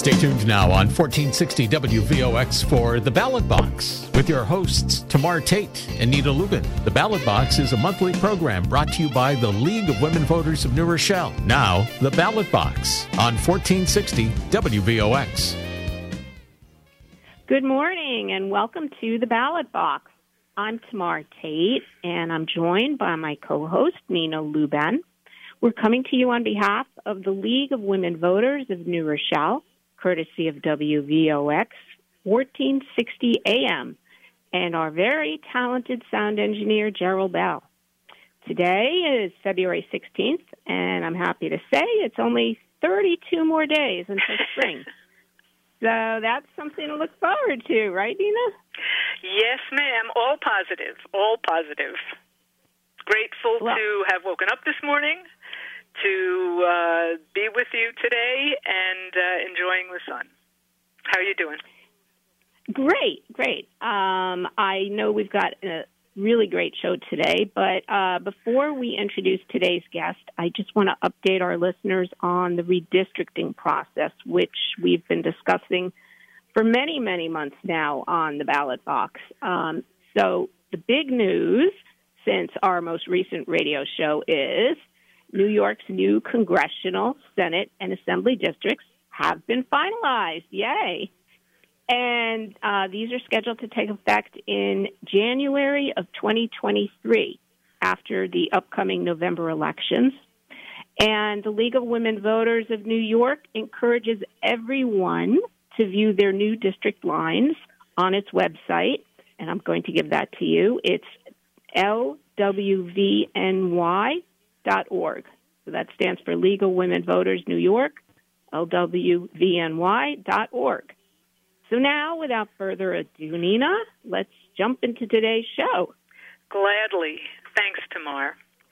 Stay tuned now on 1460 WVOX for The Ballot Box with your hosts Tamar Tate and Nina Lubin. The Ballot Box is a monthly program brought to you by the League of Women Voters of New Rochelle. Now, The Ballot Box on 1460 WVOX. Good morning and welcome to The Ballot Box. I'm Tamar Tate and I'm joined by my co-host Nina Lubin. We're coming to you on behalf of the League of Women Voters of New Rochelle, courtesy of WVOX 1460 AM, and our very talented sound engineer, Gerald Bell. Today is February 16th, and I'm happy to say it's only 32 more days until spring. So that's something to look forward to, right, Nina? Yes, ma'am. All positive. All positive. Grateful to have woken up this morning, to be with you today, and enjoying the sun. How are you doing? Great. I know we've got a really great show today, but before we introduce today's guest, I just want to update our listeners on the redistricting process, which we've been discussing for many, many months now on the Ballot Box. So the big news since our most recent radio show is New York's new congressional, Senate, and Assembly districts have been finalized. Yay! And these are scheduled to take effect in January of 2023 after the upcoming November elections. And the League of Women Voters of New York encourages everyone to view their new district lines on its website. And I'm going to give that to you. It's LWVNY.org. So that stands for League of Women Voters New York, LWVNY.org. So now, without further ado, Nina, let's jump into today's show. Gladly. Thanks, Tamar.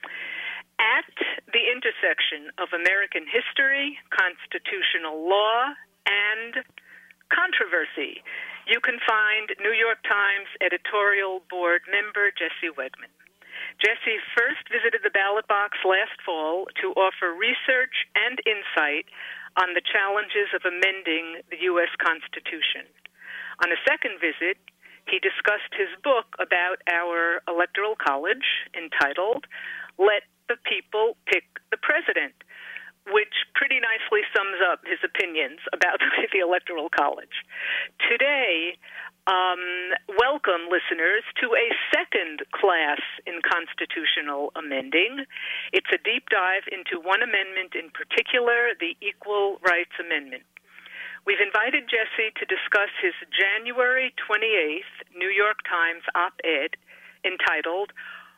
At the intersection of American history, constitutional law, and controversy, you can find New York Times editorial board member Jessie Wegman. Jessie first visited the Ballot Box last fall to offer research and insight on the challenges of amending the U.S. Constitution. On a second visit, he discussed his book about our Electoral College entitled Let the People Pick the President, which pretty nicely sums up his opinions about the Electoral College. Today, welcome, listeners, to a second class in constitutional amending. It's a deep dive into one amendment in particular, the Equal Rights Amendment. We've invited Jessie to discuss his January 28th New York Times op-ed entitled,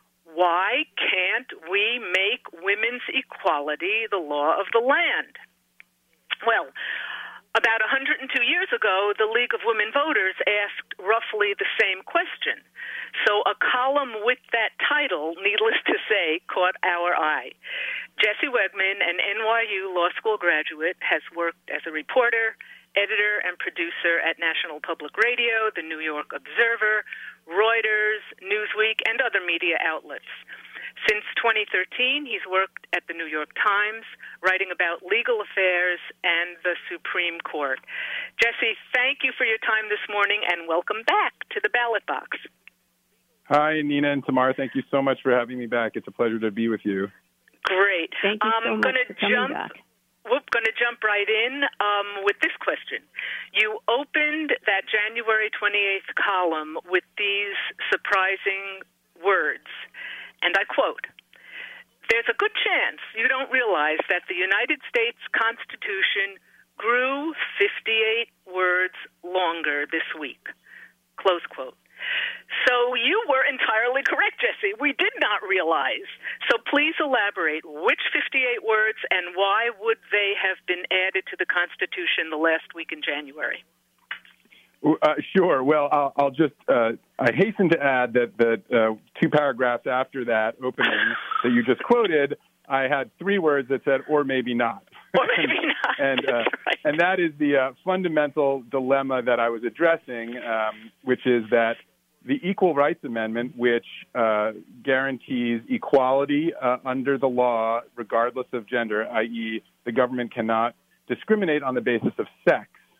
Why Can't We Make Women's Equality the Law of the Land? Well, about 102 years ago, the League of Women Voters asked roughly the same question. So a column with that title, needless to say, caught our eye. Jessie Wegman, an NYU Law School graduate, has worked as a reporter, editor, and producer at National Public Radio, the New York Observer, Reuters, Newsweek, and other media outlets. Since 2013, he's worked at the New York Times, writing about legal affairs and the Supreme Court. Jessie, thank you for your time this morning, and welcome back to the Ballot Box. Hi, Nina and Tamar. Thank you so much for having me back. It's a pleasure to be with you. Great. Thank you so much for coming back. We're going to jump right in with this question. You opened that January 28th column with these surprising words, and I quote, "There's a good chance you don't realize that the United States Constitution grew 58 words longer this week." Close quote. So you were entirely correct, Jessie. We did not realize. So please elaborate which 58 words and why would they have been added to the Constitution the last week in January? Sure. Well, I'll just I hasten to add that 2 paragraphs after that opening that you just quoted, I had 3 words that said, or maybe not. Or maybe not. And that is the fundamental dilemma that I was addressing, which is that the Equal Rights Amendment, which guarantees equality under the law regardless of gender, i.e. the government cannot discriminate on the basis of sex,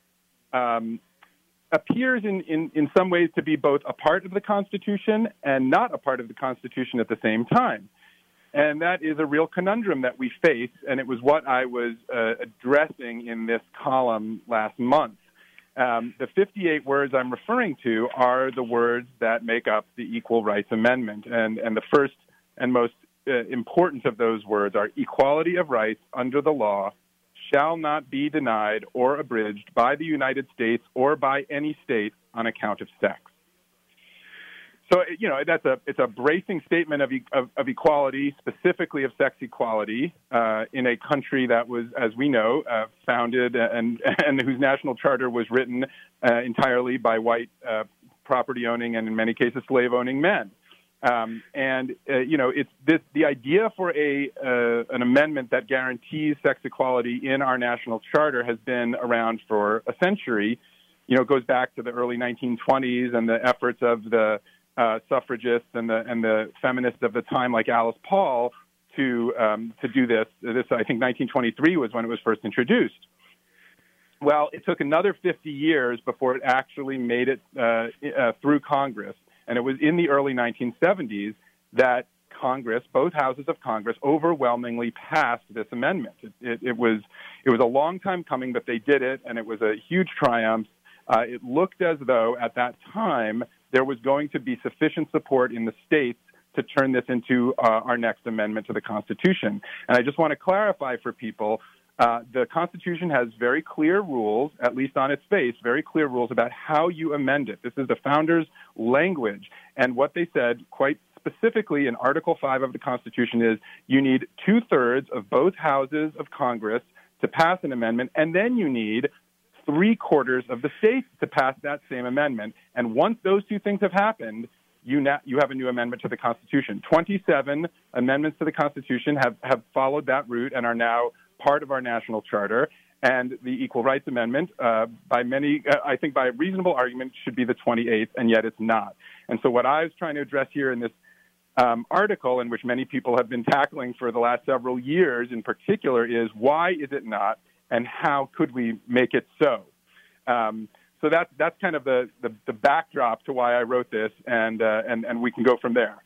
appears in some ways to be both a part of the Constitution and not a part of the Constitution at the same time. And that is a real conundrum that we face, and it was what I was addressing in this column last month. The 58 words I'm referring to are the words that make up the Equal Rights Amendment, and the first and most important of those words are equality of rights under the law shall not be denied or abridged by the United States or by any state on account of sex. So, it's a bracing statement of equality, specifically of sex equality, in a country that was, as we know, founded and whose national charter was written entirely by white property-owning and, in many cases, slave-owning men. It's the idea for an amendment that guarantees sex equality in our national charter has been around for a century. It goes back to the early 1920s and the efforts of the suffragists and the feminists of the time, like Alice Paul, to do this. This, I think, 1923 was when it was first introduced. Well, it took another 50 years before it actually made it through Congress, and it was in the early 1970s that Congress, both houses of Congress, overwhelmingly passed this amendment. It was a long time coming, but they did it, and it was a huge triumph. It looked as though at that time there was going to be sufficient support in the states to turn this into our next amendment to the Constitution. And I just want to clarify for people, the Constitution has very clear rules, at least on its face, very clear rules about how you amend it. This is the founders' language. And what they said quite specifically in Article 5 of the Constitution is you need 2/3 of both houses of Congress to pass an amendment, and then you need 3/4 of the states to pass that same amendment. And once those two things have happened, you have a new amendment to the Constitution. 27 amendments to the Constitution have followed that route and are now part of our national charter. And the Equal Rights Amendment, by many, I think by a reasonable argument, should be the 28th, and yet it's not. And so what I was trying to address here in this article, in which many people have been tackling for the last several years in particular, is why is it not? And how could we make it so? So that's kind of the backdrop to why I wrote this, and we can go from there.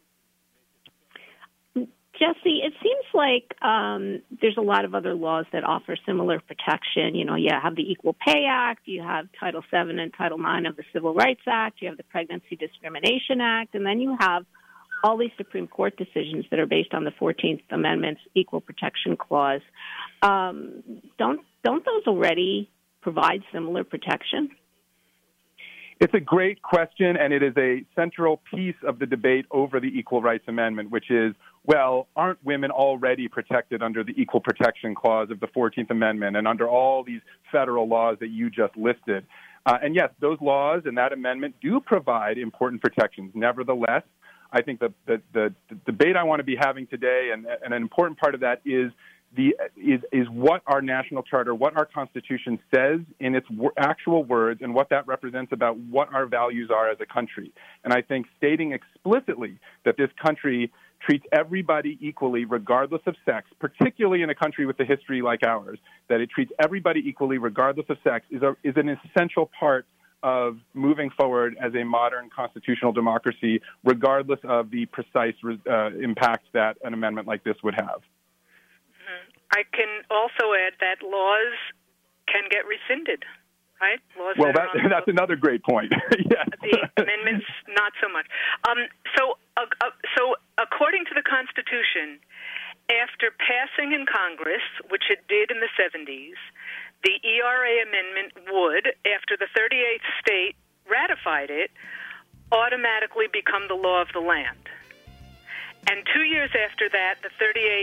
Jesse, it seems like there's a lot of other laws that offer similar protection. You have the Equal Pay Act, you have Title VII and Title IX of the Civil Rights Act, you have the Pregnancy Discrimination Act, and then you have all these Supreme Court decisions that are based on the 14th Amendment's Equal Protection Clause. Don't those already provide similar protection? It's a great question, and it is a central piece of the debate over the Equal Rights Amendment, which is, well, aren't women already protected under the Equal Protection Clause of the 14th Amendment and under all these federal laws that you just listed? And yes, those laws and that amendment do provide important protections. Nevertheless, I think the debate I want to be having today, and an important part of that is what our national charter, what our Constitution says in its actual words, and what that represents about what our values are as a country. And I think stating explicitly that this country treats everybody equally regardless of sex, particularly in a country with a history like ours, that it treats everybody equally regardless of sex is an essential part of moving forward as a modern constitutional democracy, regardless of the precise impact that an amendment like this would have. I can also add that laws can get rescinded, right? Laws that's another great point. Yes. The amendments, not so much. So according to the Constitution, after passing in Congress, which it did in the 70s, the ERA amendment would, after the 38th state ratified it, automatically become the law of the land. And 2 years after that, the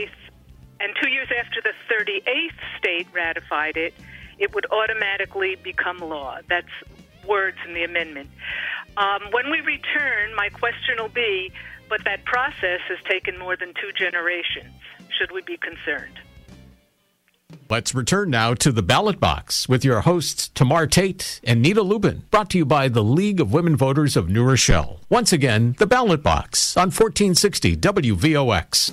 38th state ratified it, it would automatically become law. That's words in the amendment. When we return, my question will be, but that process has taken more than 2 generations. Should we be concerned? Let's return now to the Ballot Box with your hosts Tamar Tate and Nita Lubin, brought to you by the League of Women Voters of New Rochelle. Once again, the Ballot Box on 1460 WVOX.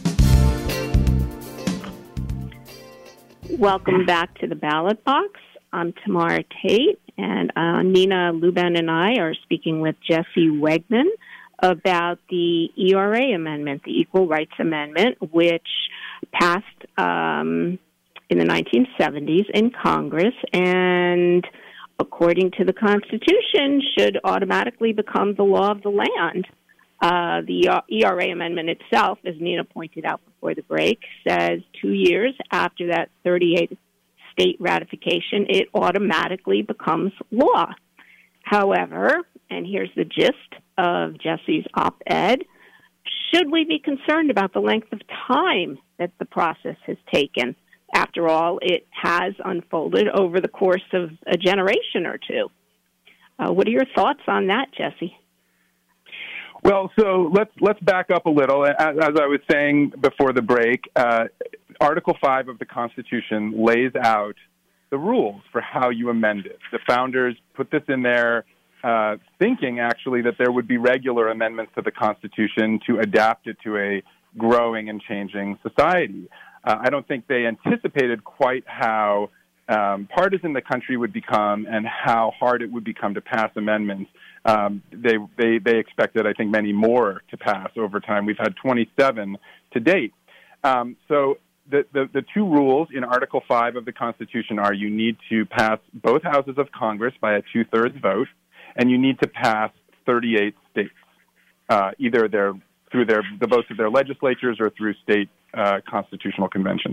Welcome back to the Ballot Box. I'm Tamar Tate, and Nina Lubin and I are speaking with Jesse Wegman about the ERA amendment, the Equal Rights Amendment, which passed in the 1970s in Congress and, according to the Constitution, should automatically become the law of the land. The ERA amendment itself, as Nina pointed out before the break, says 2 years after that 38th state ratification, it automatically becomes law. However, and here's the gist of Jesse's op-ed, should we be concerned about the length of time that the process has taken? After all, it has unfolded over the course of a generation or two. What are your thoughts on that, Jesse? Well, so let's back up a little. As I was saying before the break, Article 5 of the Constitution lays out the rules for how you amend it. The founders put this in there thinking, actually, that there would be regular amendments to the Constitution to adapt it to a growing and changing society. I don't think they anticipated quite how partisan the country would become and how hard it would become to pass amendments. They expected, I think, many more to pass over time. We've had 27 to date. So the two rules in Article 5 of the Constitution are you need to pass both houses of Congress by a 2/3 vote, and you need to pass 38 states, either through the votes of their legislatures or through state constitutional conventions.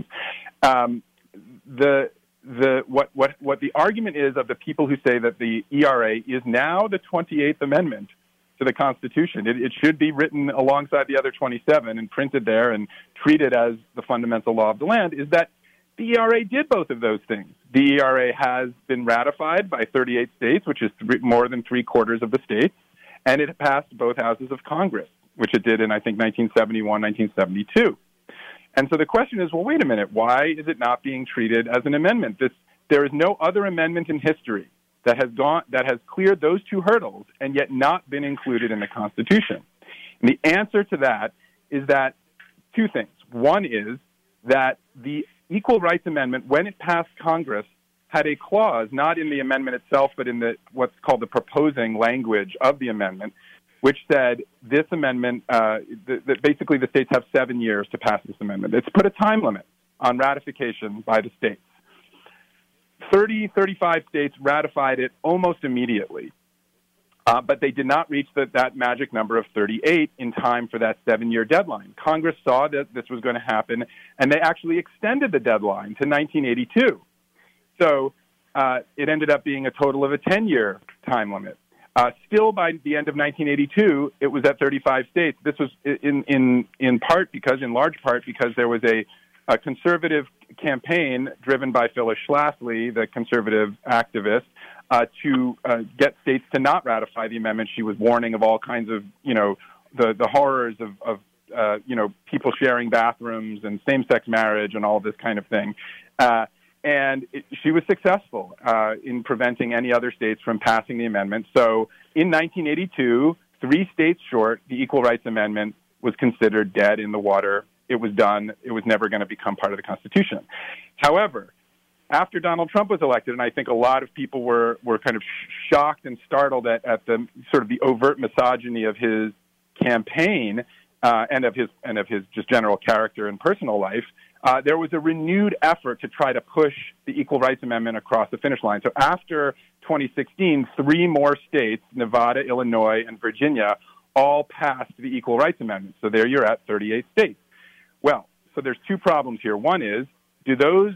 What the argument is of the people who say that the ERA is now the 28th Amendment to the Constitution, it should be written alongside the other 27 and printed there and treated as the fundamental law of the land, is that the ERA did both of those things. The ERA has been ratified by 38 states, which is more than 3/4 of the states, and it passed both houses of Congress, which it did in, I think, 1971, 1972. And so the question is, well, wait a minute, why is it not being treated as an amendment? There is no other amendment in history that has cleared those two hurdles and yet not been included in the Constitution. And the answer to that is that two things. One is that the Equal Rights Amendment, when it passed Congress, had a clause, not in the amendment itself, but in what's called the proposing language of the amendment, which said this amendment, that basically the states have 7 years to pass this amendment. It's put a time limit on ratification by the states. 35 states ratified it almost immediately, but they did not reach that magic number of 38 in time for that 7-year deadline. Congress saw that this was going to happen, and they actually extended the deadline to 1982. So it ended up being a total of a 10-year time limit. Still, by the end of 1982, it was at 35 states. This was in large part because there was a conservative campaign driven by Phyllis Schlafly, the conservative activist, to get states to not ratify the amendment. She was warning of all kinds of, the horrors of people sharing bathrooms and same-sex marriage and all this kind of thing. And she was successful in preventing any other states from passing the amendment. So in 1982, 3 states short, the Equal Rights Amendment was considered dead in the water. It was done. It was never going to become part of the Constitution. However, after Donald Trump was elected, and I think a lot of people were kind of shocked and startled at the sort of the overt misogyny of his campaign and of his just general character and personal life, there was a renewed effort to try to push the Equal Rights Amendment across the finish line. So after 2016, 3 more states, Nevada, Illinois, and Virginia, all passed the Equal Rights Amendment. So there you're at 38 states. Well, so there's 2 problems here. One is, do those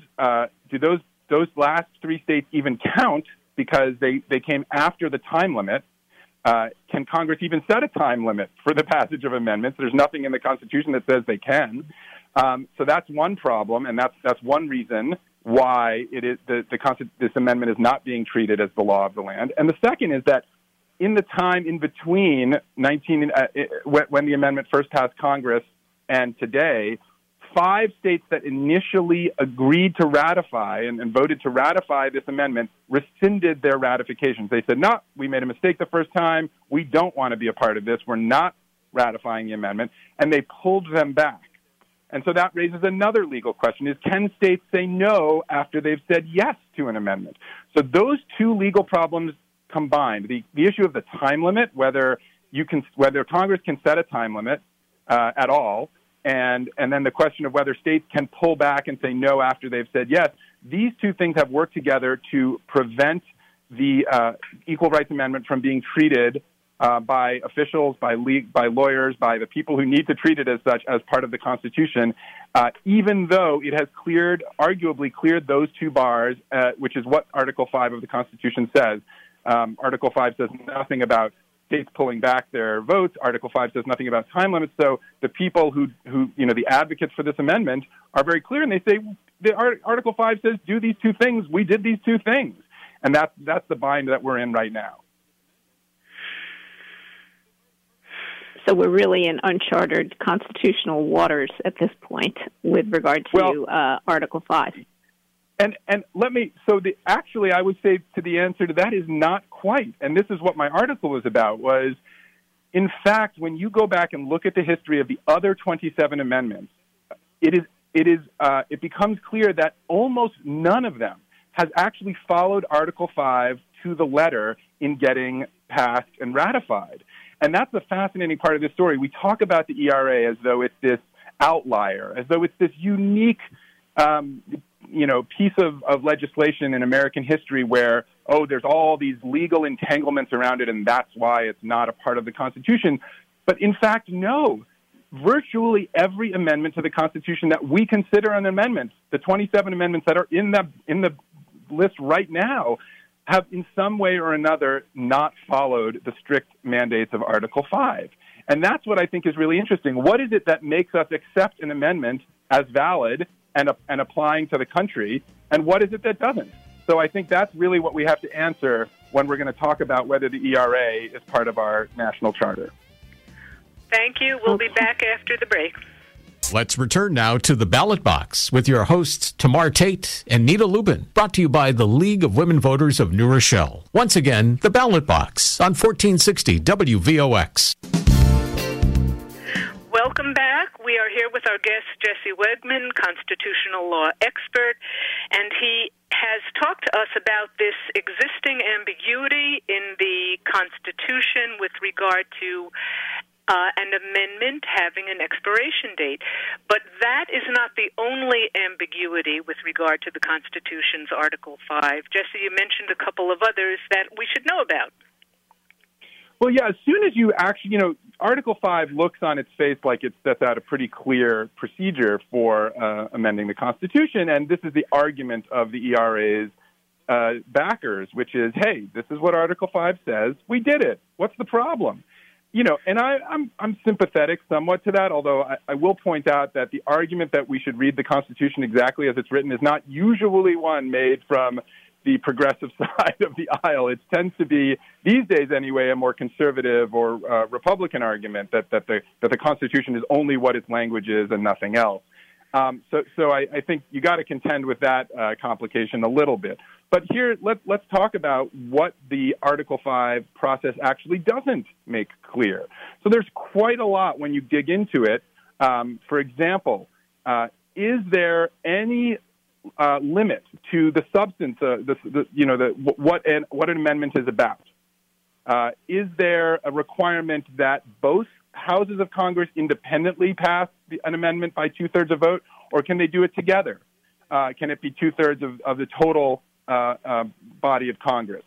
last 3 states even count because they came after the time limit? Can Congress even set a time limit for the passage of amendments? There's nothing in the Constitution that says they can. So that's one problem, and that's one reason why it is this amendment is not being treated as the law of the land. And the second is that in the time in between when the amendment first passed Congress and today, 5 states that initially agreed to ratify and voted to ratify this amendment rescinded their ratifications. They said, no, we made a mistake the first time. We don't want to be a part of this. We're not ratifying the amendment. And they pulled them back. And so that raises another legal question, is can states say no after they've said yes to an amendment? So those two legal problems combined, the issue of the time limit, whether Congress can set a time limit at all, and then the question of whether states can pull back and say no after they've said yes, these two things have worked together to prevent the Equal Rights Amendment from being treated by officials, by lawyers, by the people who need to treat it as such as part of the Constitution, even though it has arguably cleared those two bars, which is what Article 5 of the Constitution says. Article 5 says nothing about states pulling back their votes. Article 5 says nothing about time limits. So the people who the advocates for this amendment are very clear, and they say Article 5 says do these two things. We did these two things. And that's the bind that we're in right now. So we're really in uncharted constitutional waters at this point with regard to Article 5. And I would say to the answer to that is not quite. And this is what my article was about, was, in fact, when you go back and look at the history of the other 27 amendments, it becomes clear that almost none of them has actually followed Article 5 to the letter in getting passed and ratified. And that's the fascinating part of this story. We talk about the ERA as though it's this outlier, as though it's this unique piece of legislation in American history where, there's all these legal entanglements around it, and that's why it's not a part of the Constitution. But in fact, no. Virtually every amendment to the Constitution that we consider an amendment, the 27 amendments that are in the list right now, have in some way or another not followed the strict mandates of Article 5. And that's what I think is really interesting. What is it that makes us accept an amendment as valid and applying to the country, and what is it that doesn't? So I think that's really what we have to answer when we're going to talk about whether the ERA is part of our national charter. Thank you. We'll be back after the break. Let's return now to the Ballot Box with your hosts, Tamar Tate and Nita Lubin, brought to you by the League of Women Voters of New Rochelle. Once again, the Ballot Box on 1460 WVOX. Welcome back. We are here with our guest, Jesse Wegman, constitutional law expert, and he has talked to us about this existing ambiguity in the Constitution with regard to an amendment having an expiration date. But that is not the only ambiguity with regard to the Constitution's Article 5. Jesse, you mentioned a couple of others that we should know about. Well, yeah, as soon as you actually, Article 5 looks on its face like it sets out a pretty clear procedure for amending the Constitution, and this is the argument of the ERA's backers, which is, hey, this is what Article 5 says. We did it. What's the problem? And I'm sympathetic somewhat to that, although I will point out that the argument that we should read the Constitution exactly as it's written is not usually one made from the progressive side of the aisle. It tends to be, these days anyway, a more conservative or Republican argument that the Constitution is only what its language is and nothing else. So I think you got to contend with that complication a little bit. But here, let's talk about what the Article 5 process actually doesn't make clear. So there's quite a lot when you dig into it. For example, is there any limit to the substance, what an amendment is about? Is there a requirement that both houses of Congress independently pass an amendment by two-thirds of vote, or can they do it together? Can it be two-thirds of the total body of Congress?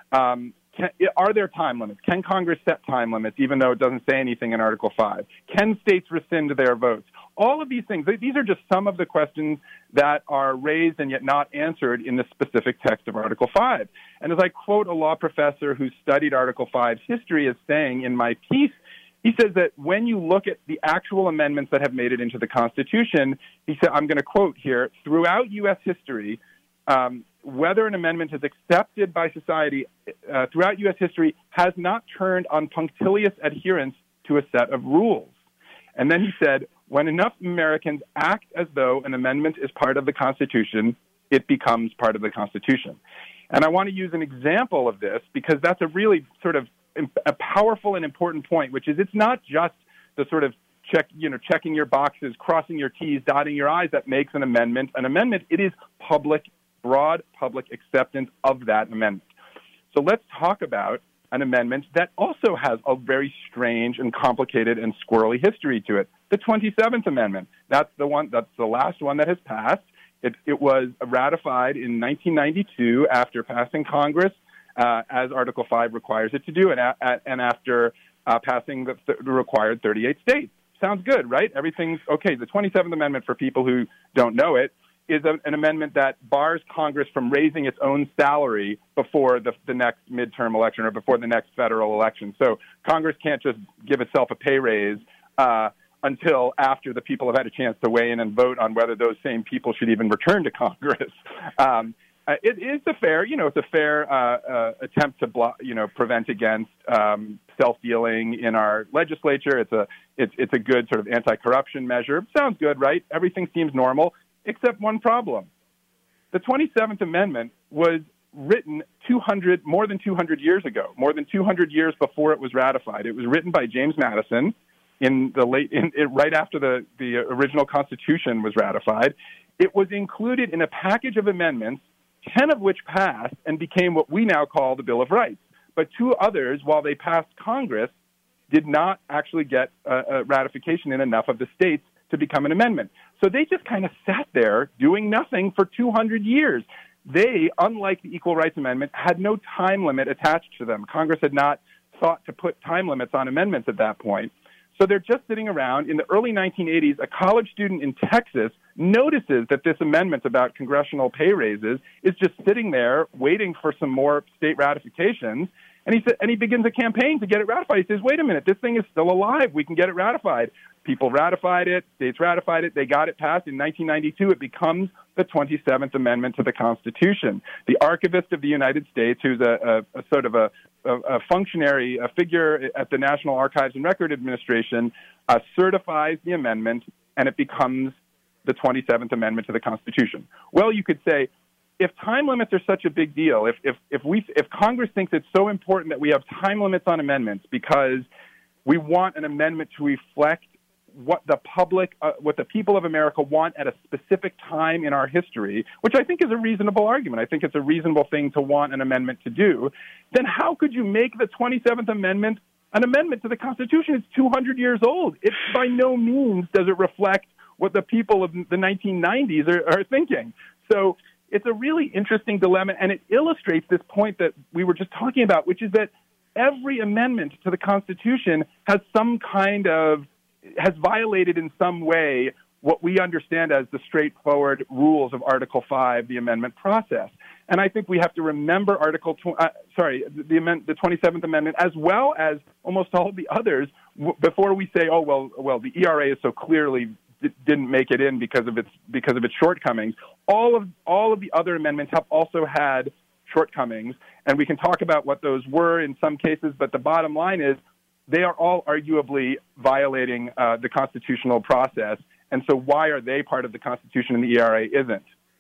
Are there time limits? Can Congress set time limits, even though it doesn't say anything in Article 5? Can states rescind their votes? All of these things, these are just some of the questions that are raised and yet not answered in the specific text of Article 5. And as I quote a law professor who studied Article 5's history as saying in my piece, he says that when you look at the actual amendments that have made it into the Constitution, he said, I'm going to quote here, throughout U.S. history, whether an amendment is accepted by society throughout U.S. history has not turned on punctilious adherence to a set of rules. And then he said, when enough Americans act as though an amendment is part of the Constitution, it becomes part of the Constitution. And I want to use an example of this because that's a really sort of a powerful and important point, which is it's not just the sort of checking your boxes, crossing your T's, dotting your I's that makes an amendment an amendment. It is broad public acceptance of that amendment. So let's talk about an amendment that also has a very strange and complicated and squirrely history to it. The 27th Amendment. That's the last one that has passed. It was ratified in 1992 after passing Congress, as Article 5 requires it to do, and after passing the required 38 states. Sounds good, right? Everything's okay. The 27th Amendment, for people who don't know it, is an amendment that bars Congress from raising its own salary before the next midterm election or before the next federal election. So Congress can't just give itself a pay raise until after the people have had a chance to weigh in and vote on whether those same people should even return to Congress. It is a fair, it's a fair attempt to prevent against self-dealing in our legislature. It's a good sort of anti-corruption measure. Sounds good, right? Everything seems normal, except one problem. The 27th Amendment was written more than 200 years ago, more than 200 years before it was ratified. It was written by James Madison right after the original Constitution was ratified. It was included in a package of amendments, 10 of which passed and became what we now call the Bill of Rights. But 2 others, while they passed Congress, did not actually get a ratification in enough of the states to become an amendment. So they just kind of sat there doing nothing for 200 years. They, unlike the Equal Rights Amendment, had no time limit attached to them. Congress had not thought to put time limits on amendments at that point. So they're just sitting around. In the early 1980s, a college student in Texas notices that this amendment about congressional pay raises is just sitting there waiting for some more state ratifications. And he begins a campaign to get it ratified. He says, wait a minute, this thing is still alive. We can get it ratified. People ratified it. States ratified it. They got it passed. In 1992, it becomes the 27th Amendment to the Constitution. The Archivist of the United States, who's a sort of a functionary, a figure at the National Archives and Record Administration, certifies the amendment, and it becomes the 27th Amendment to the Constitution. Well, you could say, if time limits are such a big deal, if Congress thinks it's so important that we have time limits on amendments because we want an amendment to reflect what the people of America want at a specific time in our history, which I think is a reasonable argument. I think it's a reasonable thing to want an amendment to do. Then how could you make the 27th Amendment an amendment to the Constitution? It's 200 years old. It by no means does it reflect what the people of the 1990s are thinking. So it's a really interesting dilemma, and it illustrates this point that we were just talking about, which is that every amendment to the Constitution has violated in some way what we understand as the straightforward rules of Article 5, the amendment process. And I think we have to remember the 27th Amendment, as well as almost all of the others, before we say, well, the ERA is so clearly didn't make it in because of its shortcomings. All of the other amendments have also had shortcomings, and we can talk about what those were in some cases, but the bottom line is they are all arguably violating the constitutional process, and so why are they part of the Constitution and the ERA isn't?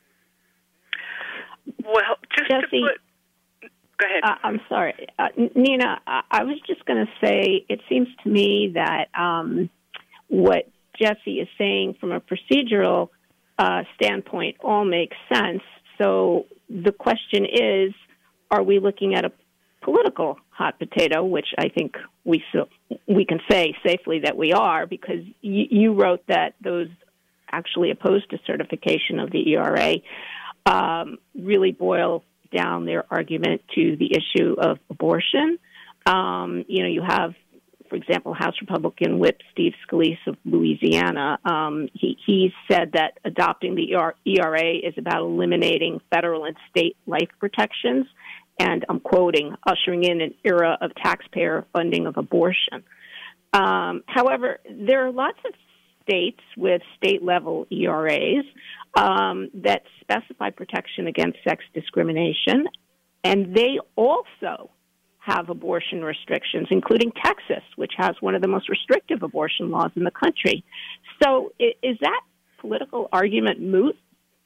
Well, Jesse, go ahead. I'm sorry. Nina, I was just going to say, it seems to me that what Jesse is saying from a procedural standpoint all makes sense. So the question is, are we looking at a political hot potato, which I think we can say safely that we are, because you wrote that those actually opposed to certification of the ERA really boil down their argument to the issue of abortion. You have, for example, House Republican Whip Steve Scalise of Louisiana. He said that adopting the ERA is about eliminating federal and state life protections, and I'm quoting, ushering in an era of taxpayer funding of abortion. However, there are lots of states with state-level ERAs that specify protection against sex discrimination, and they also have abortion restrictions, including Texas, which has one of the most restrictive abortion laws in the country. So is that political argument moot?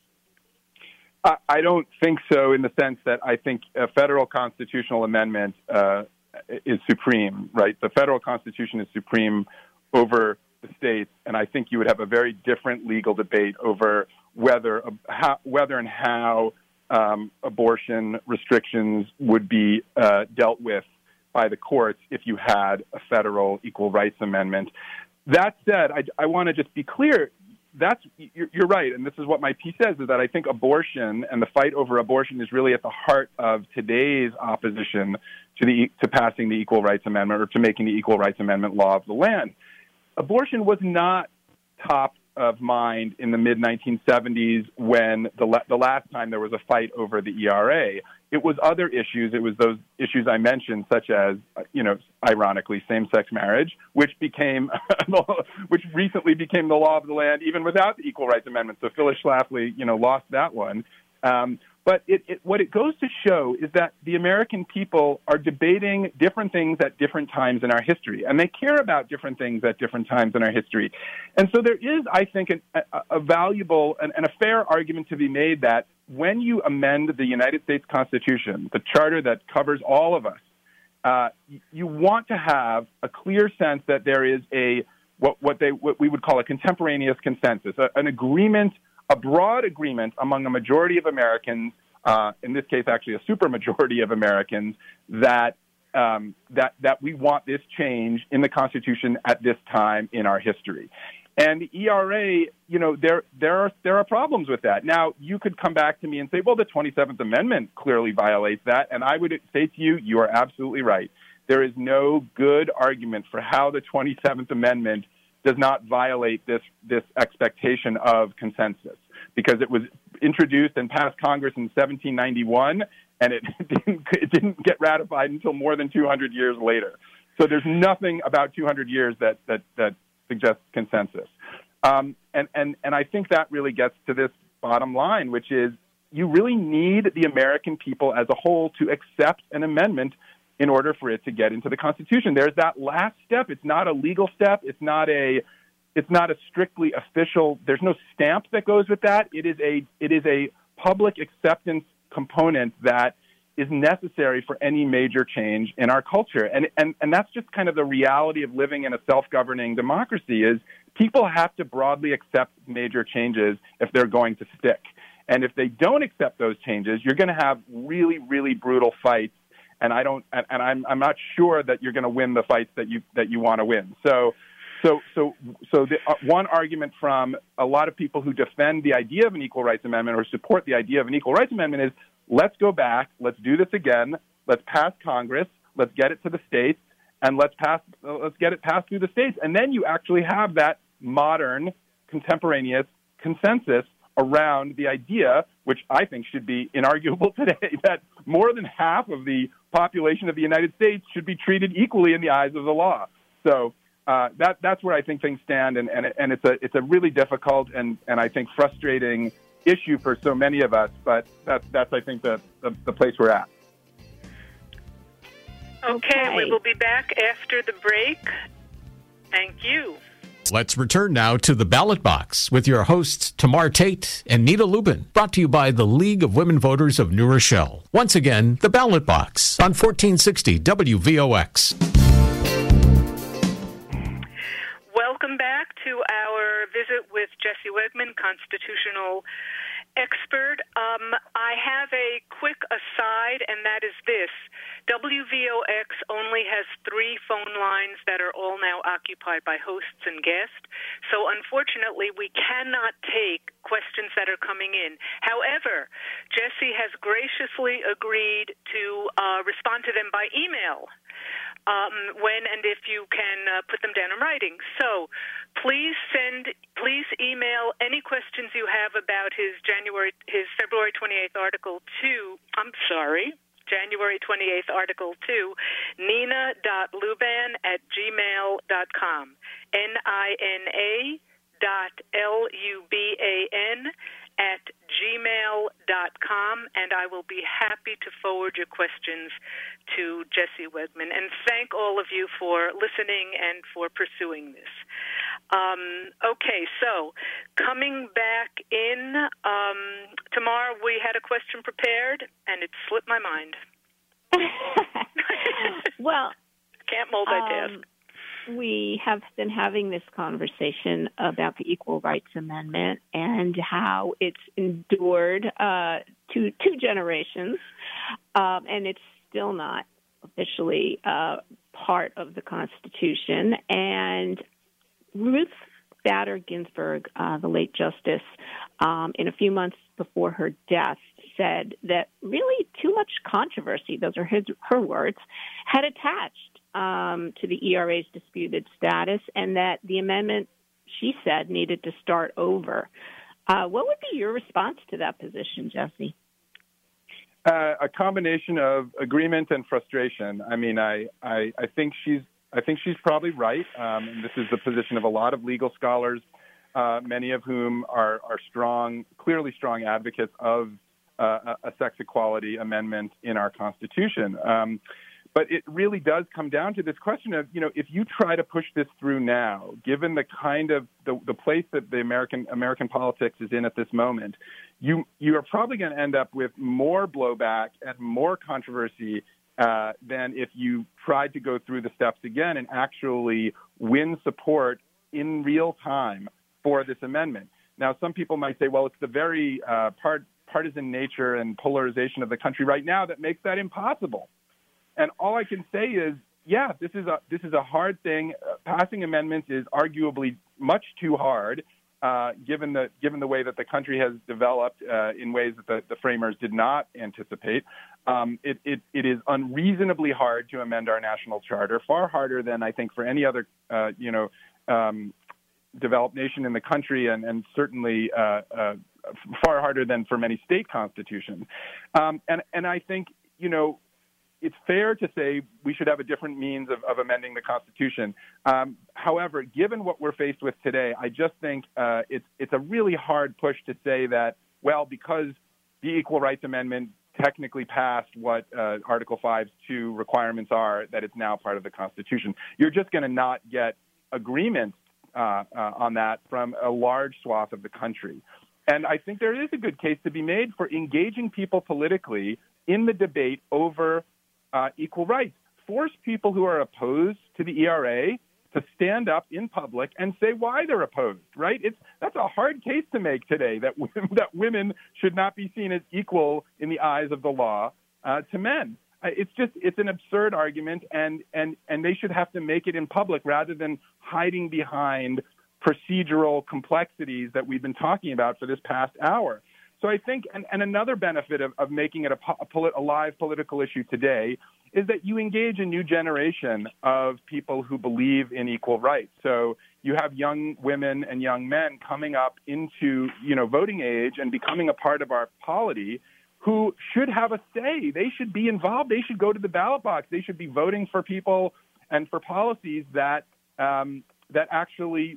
I don't think so, in the sense that I think a federal constitutional amendment is supreme, right? The federal Constitution is supreme over the states, and I think you would have a very different legal debate over whether and how abortion restrictions would be dealt with by the courts if you had a federal equal rights amendment. That said, I want to just be clear. You're right, and this is what my piece says, is that I think abortion and the fight over abortion is really at the heart of today's opposition to passing the Equal Rights Amendment or to making the Equal Rights Amendment law of the land. Abortion was not top of mind in the mid-1970s when the last time there was a fight over the ERA. It was other issues. It was those issues I mentioned, such as, ironically, same-sex marriage, which recently became the law of the land even without the Equal Rights Amendment. So Phyllis Schlafly, lost that one. But what it goes to show is that the American people are debating different things at different times in our history, and they care about different things at different times in our history. And so there is, I think, a valuable and a fair argument to be made that when you amend the United States Constitution, the charter that covers all of us, you want to have a clear sense that there is what we would call a contemporaneous consensus, an agreement, a broad agreement among a majority of Americans, in this case actually a supermajority of Americans, that we want this change in the Constitution at this time in our history. And the ERA, there are problems with that. Now, you could come back to me and say, well, the 27th Amendment clearly violates that. And I would say to you, you are absolutely right. There is no good argument for how the 27th Amendment does not violate this expectation of consensus, because it was introduced and passed Congress in 1791, and it didn't get ratified until more than 200 years later. So there's nothing about 200 years that suggests consensus. And I think that really gets to this bottom line, which is you really need the American people as a whole to accept an amendment in order for it to get into the Constitution. There's that last step. It's not a legal step. It's not a strictly official. There's no stamp that goes with that. It is a public acceptance component that is necessary for any major change in our culture. And that's just kind of the reality of living in a self-governing democracy, is people have to broadly accept major changes if they're going to stick. And if they don't accept those changes, you're going to have really, really brutal fights. And I'm not sure that you're going to win the fights that you want to win. So the one argument from a lot of people who defend the idea of an Equal Rights Amendment or support the idea of an Equal Rights Amendment is, let's go back, let's do this again, let's pass Congress, let's get it to the states, and let's get it passed through the states. And then you actually have that modern, contemporaneous consensus around the idea, which I think should be inarguable today, that more than half of the population of the United States should be treated equally in the eyes of the law. So that's where I think things stand, and it's a really difficult and I think frustrating issue for so many of us, but that's I think the place we're at. Okay, we will be back after the break. Thank you. Let's return now to the Ballot Box with your hosts Tamar Tate and Nita Lubin, brought to you by the League of Women Voters of New Rochelle. Once again, the Ballot Box on 1460 WVOX. Welcome back to our visit with Jesse Wegman, constitutional expert. I have a quick aside, and that is this. WVOX only has 3 phone lines that are all now occupied by hosts and guests. So unfortunately, we cannot take questions that are coming in. However, Jesse has graciously agreed to respond to them by email. When and if you can put them down in writing. So please email any questions you have about his February 28th Article 2. January 28th Article 2, nina.luban@gmail.com. nina.luban@gmail.com, and I will be happy to forward your questions to Jesse Wegman. And thank all of you for listening and for pursuing this. Okay, so coming back in, Tamar, we had a question prepared, and it slipped my mind. Well, can't multitask. we have been having this conversation about the Equal Rights Amendment and how it's endured two generations, and it's still not officially part of the Constitution. And Ruth Bader Ginsburg, the late justice, in a few months before her death, said that really too much controversy, those are her words, had attached to the ERA's disputed status, and that the amendment, she said, needed to start over. What would be your response to that position, Jesse? A combination of agreement and frustration. I mean, I think she's probably right. And this is the position of a lot of legal scholars, many of whom are clearly strong advocates of a sex equality amendment in our Constitution. But it really does come down to this question of, if you try to push this through now, given the kind of the place that the American politics is in at this moment, you are probably going to end up with more blowback and more controversy than if you tried to go through the steps again and actually win support in real time for this amendment. Now, some people might say, well, it's the very partisan nature and polarization of the country right now that makes that impossible. And all I can say is, yeah, this is a hard thing. Passing amendments is arguably much too hard, given the way that the country has developed in ways that the framers did not anticipate. It is unreasonably hard to amend our national charter, far harder than I think for any other developed nation in the country, and certainly far harder than for many state constitutions. And I think it's fair to say we should have a different means of amending the Constitution. However, given what we're faced with today, I just think it's a really hard push to say that, well, because the Equal Rights Amendment technically passed what Article 5's two requirements are, that it's now part of the Constitution. You're just going to not get agreement on that from a large swath of the country. And I think there is a good case to be made for engaging people politically in the debate over equal rights. Force people who are opposed to the ERA to stand up in public and say why they're opposed, right? That's a hard case to make today, that women should not be seen as equal in the eyes of the law to men. It's an absurd argument, and they should have to make it in public rather than hiding behind procedural complexities that we've been talking about for this past hour. So I think, and another benefit of making it a live political issue today is that you engage a new generation of people who believe in equal rights. So you have young women and young men coming up into, voting age and becoming a part of our polity who should have a say. They should be involved. They should go to the ballot box. They should be voting for people and for policies that actually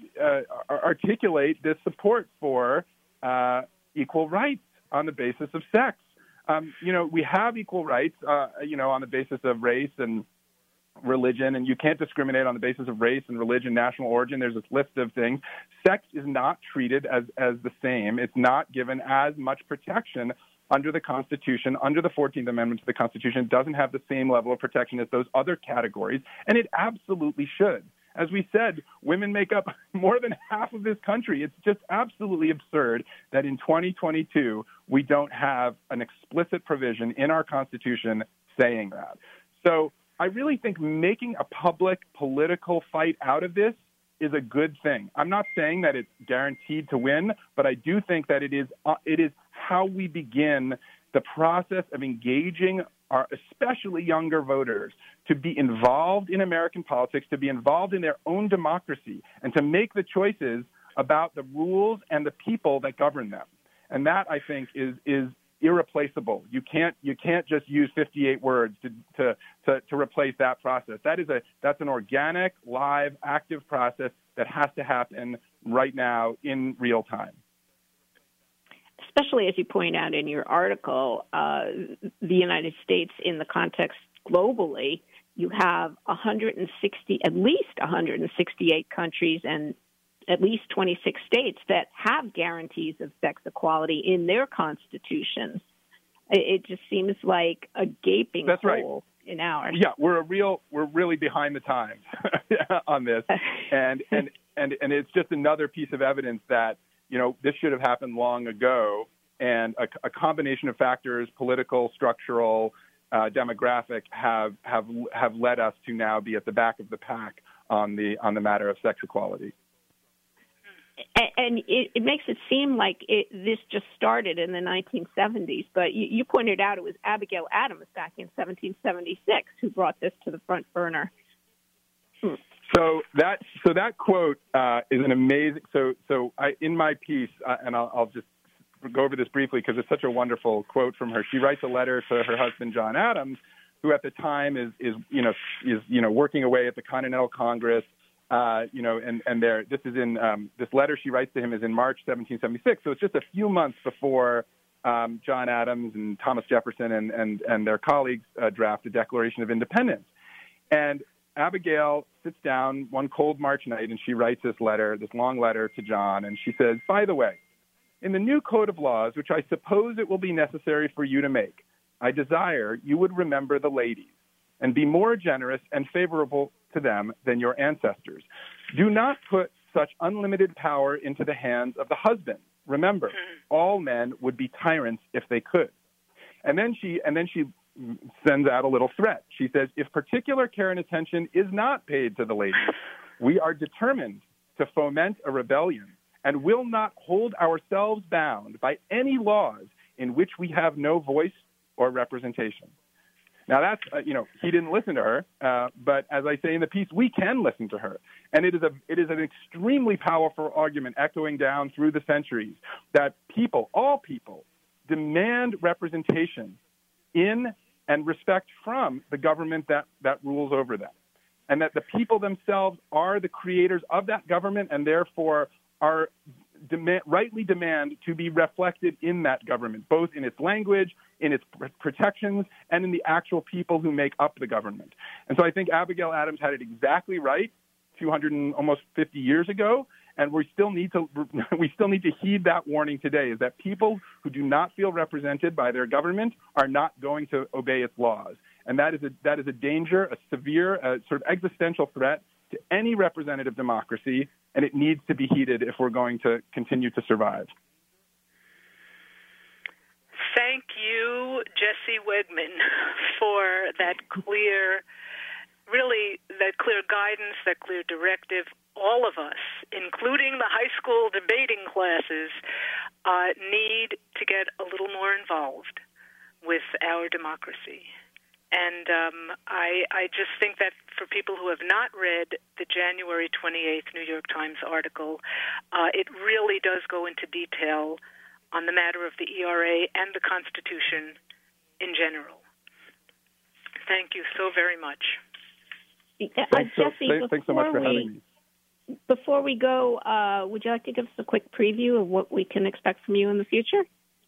articulate this support for equal rights on the basis of sex. We have equal rights, on the basis of race and religion, and you can't discriminate on the basis of race and religion, national origin. There's this list of things. Sex is not treated as the same. It's not given as much protection under the Constitution, under the 14th Amendment to the Constitution. It doesn't have the same level of protection as those other categories, and it absolutely should. As we said, women make up more than half of this country. It's just absolutely absurd that in 2022 we don't have an explicit provision in our Constitution saying that. So I really think making a public political fight out of this is a good thing. I'm not saying that it's guaranteed to win, but I do think that it is how we begin the process of engaging our especially younger voters to be involved in American politics, to be involved in their own democracy, and to make the choices about the rules and the people that govern them. And that, I think, is irreplaceable. You can't just use 58 words to replace that process. That's an organic, live, active process that has to happen right now in real time. Especially as you point out in your article, the United States in the context globally, you have at least 168 countries and at least 26 states that have guarantees of sex equality in their constitutions. It just seems like a gaping hole in ours. Yeah, we're really behind the times on this, and it's just another piece of evidence that this should have happened long ago, and a combination of factors, political, structural, demographic, have led us to now be at the back of the pack on the matter of sex equality. And it makes it seem like this just started in the 1970s, but you pointed out it was Abigail Adams back in 1776 who brought this to the front burner. So that quote is an amazing. So in my piece, and I'll just go over this briefly because it's such a wonderful quote from her. She writes a letter to her husband John Adams, who at the time is working away at the Continental Congress. This is in this letter she writes to him is in March 1776. So it's just a few months before John Adams and Thomas Jefferson and their colleagues draft the Declaration of Independence. And Abigail sits down one cold March night and she writes this long letter to John. And she says, "By the way, in the new code of laws, which I suppose it will be necessary for you to make, I desire you would remember the ladies and be more generous and favorable to them than your ancestors. Do not put such unlimited power into the hands of the husband. Remember, all men would be tyrants if they could." And then she sends out a little threat. She says, "If particular care and attention is not paid to the ladies, we are determined to foment a rebellion and will not hold ourselves bound by any laws in which we have no voice or representation." Now that's, he didn't listen to her, but as I say in the piece, we can listen to her. And it is an extremely powerful argument echoing down through the centuries that all people, demand representation in and respect from the government that rules over them. And that the people themselves are the creators of that government and therefore rightly demand to be reflected in that government, both in its language, in its protections, and in the actual people who make up the government. And so I think Abigail Adams had it exactly right 200 and almost 50 years ago, and we still need to heed that warning today, is that people who do not feel represented by their government are not going to obey its laws. And that is a danger, a severe, sort of existential threat to any representative democracy, and it needs to be heeded if we're going to continue to survive. Thank you, Jesse Wegman, for that clear guidance, that clear directive. All of us, including the high school debating classes, need to get a little more involved with our democracy. And I just think that for people who have not read the January 28th New York Times article, it really does go into detail on the matter of the ERA and the Constitution in general. Thank you so very much. Jesse, thanks so much for having me. Before we go, would you like to give us a quick preview of what we can expect from you in the future?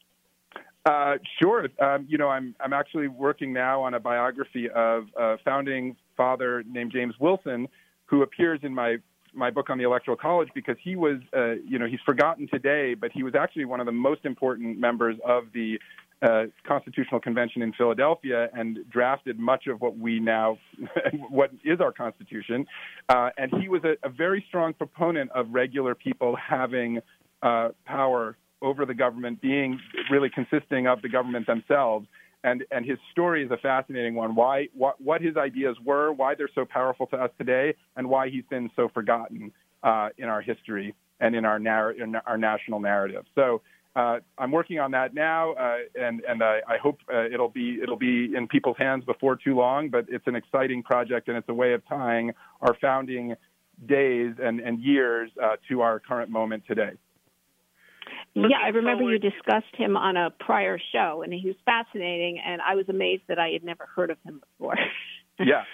Sure. I'm actually working now on a biography of a founding father named James Wilson, who appears in my book on the Electoral College because he was, he's forgotten today, but he was actually one of the most important members of the Constitutional Convention in Philadelphia and drafted much of what what is our Constitution. And he was a very strong proponent of regular people having power over the government, being really consisting of the government themselves. And his story is a fascinating one, what his ideas were, why they're so powerful to us today, and why he's been so forgotten in our history and in our national narrative. So I'm working on that now, and I hope it'll be in people's hands before too long, but it's an exciting project, and it's a way of tying our founding days and years to our current moment today. Yeah, I remember you discussed him on a prior show, and he was fascinating, and I was amazed that I had never heard of him before. Yeah.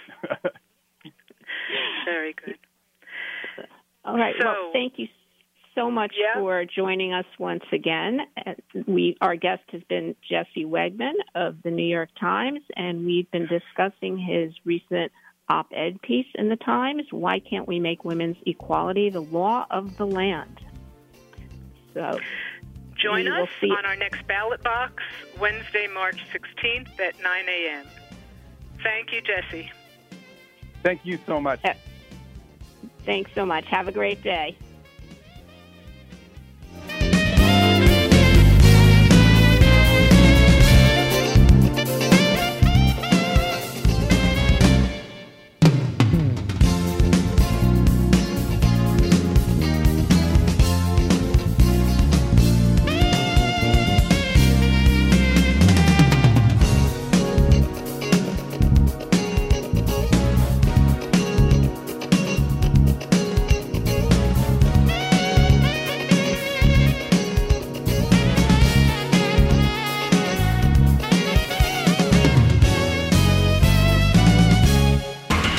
Very good. All right. Well, thank you so much for joining us once again. Our guest has been Jesse Wegman of the New York Times, and we've been discussing his recent op-ed piece in the Times, Why Can't We Make Women's Equality the Law of the Land? So join us on our next ballot box, Wednesday, March 16th at 9 a.m. Thank you, Jesse. Thank you so much. Thanks so much. Have a great day.